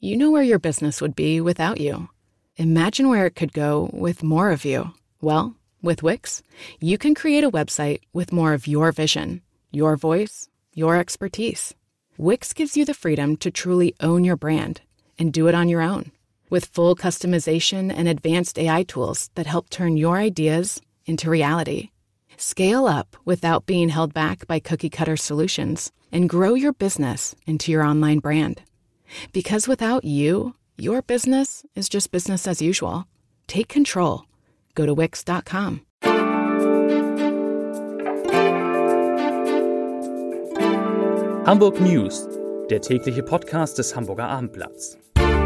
you know where your business would be without you. Imagine where it could go with more of you. Well, with Wix, you can create a website with more of your vision, your voice, your expertise. Wix gives you the freedom to truly own your brand and do it on your own. With full customization and advanced AI tools that help turn your ideas into reality. Scale up without being held back by cookie-cutter solutions and grow your business into your online brand. Because without you, your business is just business as usual. Take control. Go to Wix.com. Hamburg News, der tägliche Podcast des Hamburger Abendblatts.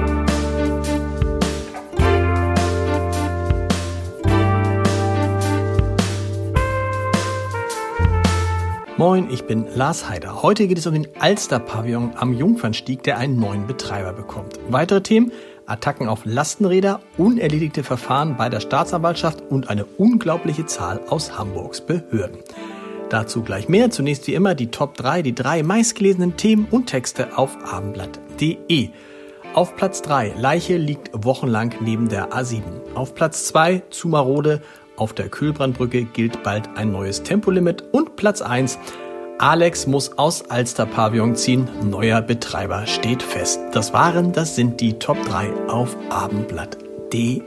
Moin, ich bin Lars Heider. Heute geht es um den Alster-Pavillon am Jungfernstieg, der einen neuen Betreiber bekommt. Weitere Themen: Attacken auf Lastenräder, unerledigte Verfahren bei der Staatsanwaltschaft und eine unglaubliche Zahl aus Hamburgs Behörden. Dazu gleich mehr. Zunächst wie immer die Top 3, die 3 meistgelesenen Themen und Texte auf abendblatt.de. Auf Platz 3, Leiche liegt wochenlang neben der A7. Auf Platz 2, zu marode. Auf der Kühlbrandbrücke gilt bald ein neues Tempolimit. Und Platz 1, Alex muss aus Alster-Pavillon ziehen, neuer Betreiber steht fest. Das sind die Top 3 auf abendblatt.de.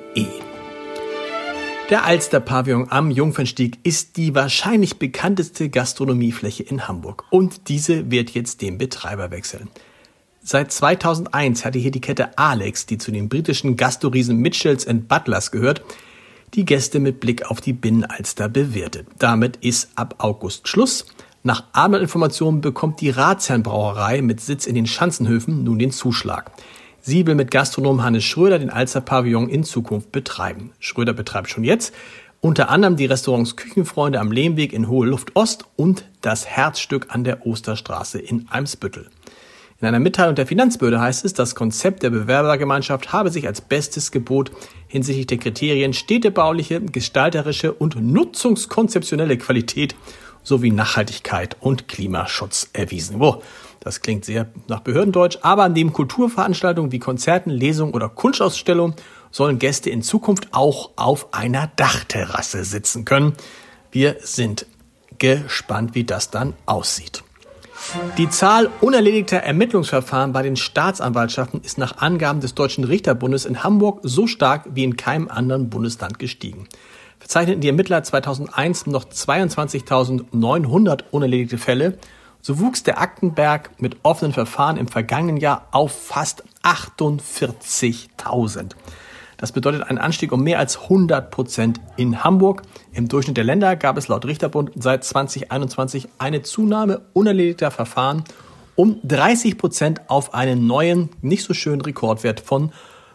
Der Alster-Pavillon am Jungfernstieg ist die wahrscheinlich bekannteste Gastronomiefläche in Hamburg. Und diese wird jetzt den Betreiber wechseln. Seit 2001 hatte hier die Kette Alex, die zu den britischen Gastoriesen Mitchells & Butlers gehört, die Gäste mit Blick auf die Binnenalster bewirtet. Damit ist ab August Schluss. Nach Abendblatt-Informationen bekommt die Ratsherrenbrauerei mit Sitz in den Schanzenhöfen nun den Zuschlag. Sie will mit Gastronom Hannes Schröder den Alster-Pavillon in Zukunft betreiben. Schröder betreibt schon jetzt unter anderem die Restaurants Küchenfreunde am Lehmweg in Hohe Luft Ost und das Herzstück an der Osterstraße in Eimsbüttel. In einer Mitteilung der Finanzbehörde heißt es, das Konzept der Bewerbergemeinschaft habe sich als bestes Gebot hinsichtlich der Kriterien städtebauliche, gestalterische und nutzungskonzeptionelle Qualität sowie Nachhaltigkeit und Klimaschutz erwiesen. Das klingt sehr nach Behördendeutsch, aber neben Kulturveranstaltungen wie Konzerten, Lesungen oder Kunstausstellungen sollen Gäste in Zukunft auch auf einer Dachterrasse sitzen können. Wir sind gespannt, wie das dann aussieht. Die Zahl unerledigter Ermittlungsverfahren bei den Staatsanwaltschaften ist nach Angaben des Deutschen Richterbundes in Hamburg so stark wie in keinem anderen Bundesland gestiegen. Verzeichneten die Ermittler 2001 noch 22.900 unerledigte Fälle, so wuchs der Aktenberg mit offenen Verfahren im vergangenen Jahr auf fast 48.000. Das bedeutet einen Anstieg um mehr als 100% in Hamburg. Im Durchschnitt der Länder gab es laut Richterbund seit 2021 eine Zunahme unerledigter Verfahren um 30% auf einen neuen, nicht so schönen Rekordwert von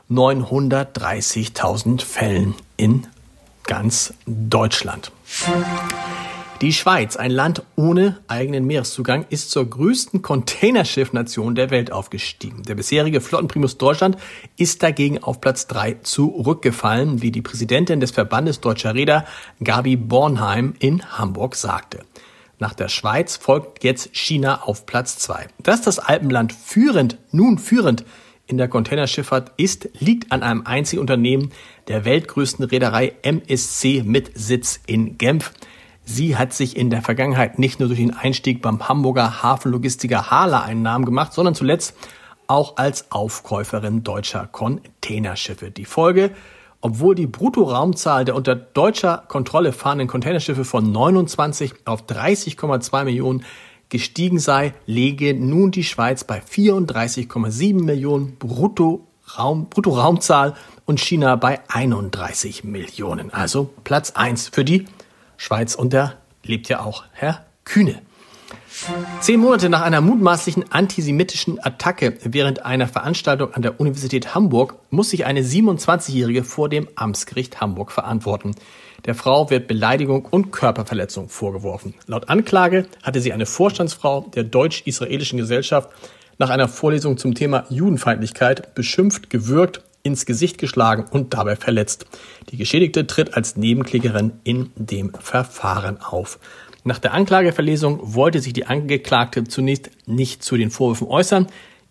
930.000 Fällen in ganz Deutschland. Die Schweiz, ein Land ohne eigenen Meereszugang, ist zur größten Containerschiffnation der Welt aufgestiegen. Der bisherige Flottenprimus Deutschland ist dagegen auf Platz 3 zurückgefallen, wie die Präsidentin des Verbandes Deutscher Reeder, Gabi Bornheim, in Hamburg sagte. Nach der Schweiz folgt jetzt China auf Platz 2. Dass das Alpenland nun führend in der Containerschifffahrt ist, liegt an einem einzigen Unternehmen, der weltgrößten Reederei MSC mit Sitz in Genf. Sie hat sich in der Vergangenheit nicht nur durch den Einstieg beim Hamburger Hafenlogistiker HHLA einen Namen gemacht, sondern zuletzt auch als Aufkäuferin deutscher Containerschiffe. Die Folge: Obwohl die Bruttoraumzahl der unter deutscher Kontrolle fahrenden Containerschiffe von 29 auf 30,2 Millionen gestiegen sei, lege nun die Schweiz bei 34,7 Millionen Bruttoraumzahl und China bei 31 Millionen. Also Platz 1 für die Schweiz, und da lebt ja auch Herr Kühne. 10 Monate nach einer mutmaßlichen antisemitischen Attacke während einer Veranstaltung an der Universität Hamburg muss sich eine 27-Jährige vor dem Amtsgericht Hamburg verantworten. Der Frau wird Beleidigung und Körperverletzung vorgeworfen. Laut Anklage hatte sie eine Vorstandsfrau der Deutsch-Israelischen Gesellschaft nach einer Vorlesung zum Thema Judenfeindlichkeit beschimpft, gewürgt, ins Gesicht geschlagen und dabei verletzt. Die Geschädigte tritt als Nebenklägerin in dem Verfahren auf. Nach der Anklageverlesung wollte sich die Angeklagte zunächst nicht zu den Vorwürfen äußern.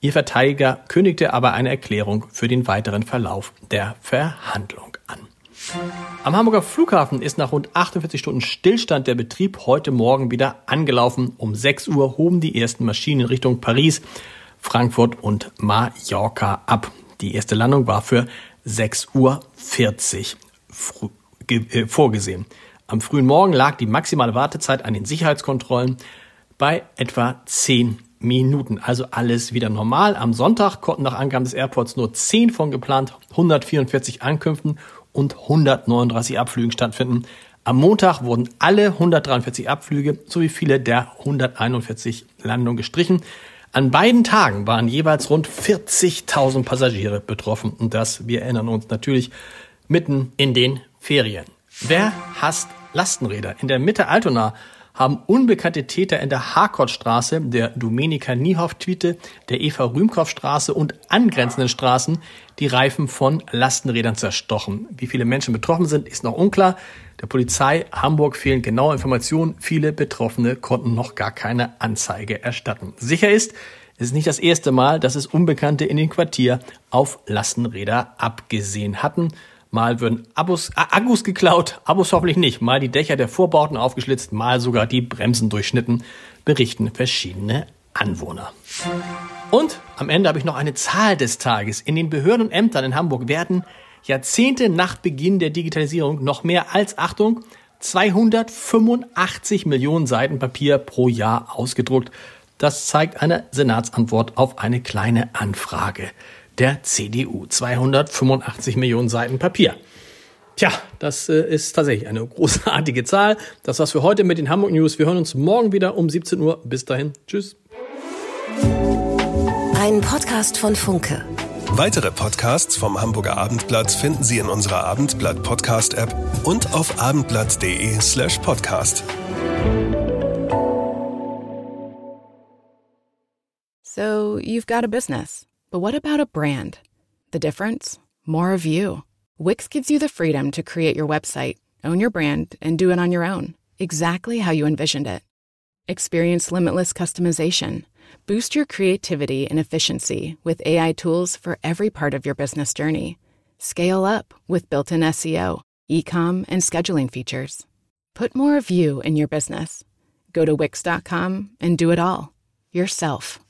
Ihr Verteidiger kündigte aber eine Erklärung für den weiteren Verlauf der Verhandlung an. Am Hamburger Flughafen ist nach rund 48 Stunden Stillstand der Betrieb heute Morgen wieder angelaufen. Um 6 Uhr hoben die ersten Maschinen in Richtung Paris, Frankfurt und Mallorca ab. Die erste Landung war für 6:40 Uhr vorgesehen. Am frühen Morgen lag die maximale Wartezeit an den Sicherheitskontrollen bei etwa 10 Minuten. Also alles wieder normal. Am Sonntag konnten nach Angaben des Airports nur 10 von geplant 144 Ankünften und 139 Abflügen stattfinden. Am Montag wurden alle 143 Abflüge sowie viele der 141 Landungen gestrichen. An beiden Tagen waren jeweils rund 40.000 Passagiere betroffen. Und das, wir erinnern uns natürlich, mitten in den Ferien. Wer hasst Lastenräder? In der Mitte Altona haben unbekannte Täter in der Harcourtstraße, der Domenica-Niehoff-Tweete, der Eva-Rühmkopf-Straße und angrenzenden Straßen die Reifen von Lastenrädern zerstochen. Wie viele Menschen betroffen sind, ist noch unklar. Der Polizei Hamburg fehlen genaue Informationen. Viele Betroffene konnten noch gar keine Anzeige erstatten. Sicher ist, es ist nicht das erste Mal, dass es Unbekannte in dem Quartier auf Lastenräder abgesehen hatten. Mal würden Akkus geklaut, Abos hoffentlich nicht. Mal die Dächer der Vorbauten aufgeschlitzt, mal sogar die Bremsen durchschnitten, berichten verschiedene Anwohner. Und am Ende habe ich noch eine Zahl des Tages. In den Behörden und Ämtern in Hamburg werden Jahrzehnte nach Beginn der Digitalisierung noch mehr als, Achtung, 285 Millionen Seiten Papier pro Jahr ausgedruckt. Das zeigt eine Senatsantwort auf eine kleine Anfrage der CDU. 285 Millionen Seiten Papier. Tja, das ist tatsächlich eine großartige Zahl. Das war's für heute mit den Hamburg News. Wir hören uns morgen wieder um 17 Uhr. Bis dahin. Tschüss. Ein Podcast von Funke. Weitere Podcasts vom Hamburger Abendblatt finden Sie in unserer Abendblatt-Podcast-App und auf abendblatt.de/podcast. So, you've got a business. But what about a brand? The difference? More of you. Wix gives you the freedom to create your website, own your brand, and do it on your own, exactly how you envisioned it. Experience limitless customization. Boost your creativity and efficiency with AI tools for every part of your business journey. Scale up with built-in SEO, e-com, and scheduling features. Put more of you in your business. Go to Wix.com and do it all yourself.